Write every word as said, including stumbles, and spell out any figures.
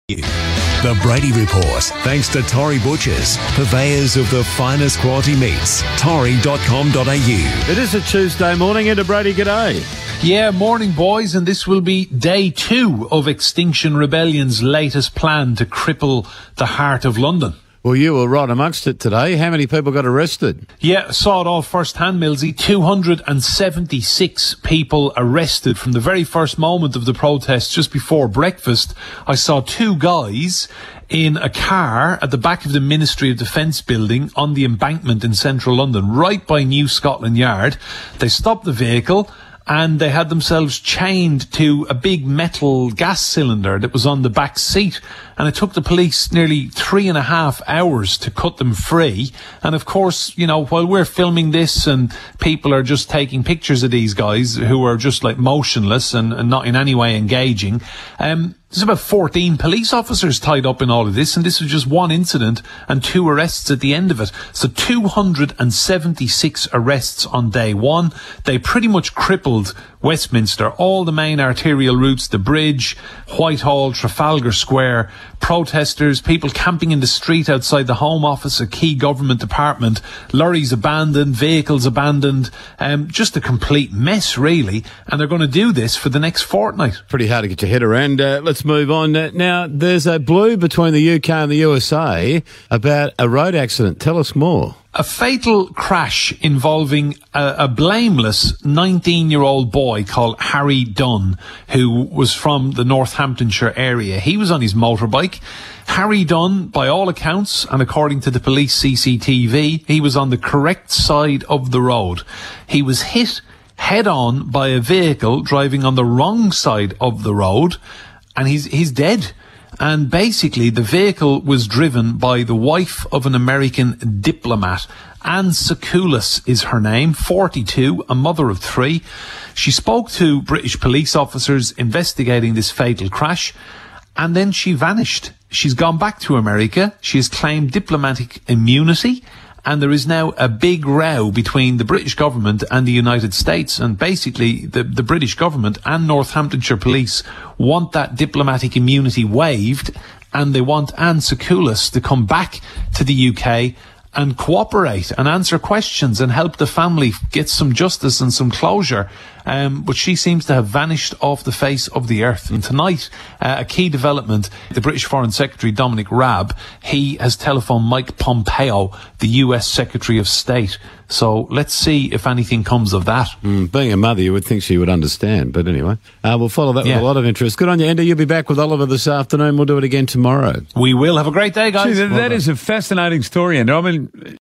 The Brady Report, thanks to Torrey Butchers, purveyors of the finest quality meats. torrey dot com dot a u. It is a Tuesday morning, and a Brady, g'day. Yeah, morning boys, and this will be day two of Extinction Rebellion's latest plan to cripple the heart of London. Well, you were right amongst it today. How many people got arrested? Yeah, saw it all first-hand, Millsy. two hundred seventy-six people arrested from the very first moment of the protest just before breakfast. I saw two guys in a car at the back of the Ministry of Defence building on the embankment in central London, right by New Scotland Yard. They stopped the vehicle and they had themselves chained to a big metal gas cylinder that was on the back seat. And it took the police nearly three and a half hours to cut them free. And of course, you know, while we're filming this and people are just taking pictures of these guys who are just like motionless and, and not in any way engaging, um, there's about fourteen police officers tied up in all of this, and this was just one incident and two arrests at the end of it. So two hundred seventy-six arrests on day one. They pretty much crippled Westminster, all the main arterial routes, the Bridge, Whitehall, Trafalgar Square. Protesters, people camping in the street outside the Home Office, a key government department, lorries abandoned, vehicles abandoned, um, just a complete mess, really. And they're going to do this for the next fortnight. Pretty hard to get your head around. Uh, let's move on. Uh, now, there's a blue between the U K and the U S A about a road accident. Tell us more. A fatal crash involving a, a blameless nineteen-year-old boy called Harry Dunn, who was from the Northamptonshire area. He was on his motorbike. Harry Dunn, by all accounts, and according to the police C C T V, he was on the correct side of the road. He was hit head-on by a vehicle driving on the wrong side of the road, and he's he's dead. And basically, the vehicle was driven by the wife of an American diplomat. Anne Sakoulas is her name, forty-two, a mother of three. She spoke to British police officers investigating this fatal crash, and then she vanished. She's gone back to America. She has claimed diplomatic immunity, and there is now a big row between the British government and the United States. And basically, the, the British government and Northamptonshire police want that diplomatic immunity waived, and they want Anne Sakoulas to come back to the U K and cooperate and answer questions and help the family get some justice and some closure. Um, but she seems to have vanished off the face of the earth. And tonight, uh, a key development, the British Foreign Secretary Dominic Raab, he has telephoned Mike Pompeo, the U S Secretary of State. So let's see if anything comes of that. Mm, being a mother, you would think she would understand. But anyway, uh, we'll follow that yeah. with a lot of interest. Good on you, Andy. You'll be back with Oliver this afternoon. We'll do it again tomorrow. We will. Have a great day, guys. See, that, well that is a fascinating story, and I mean,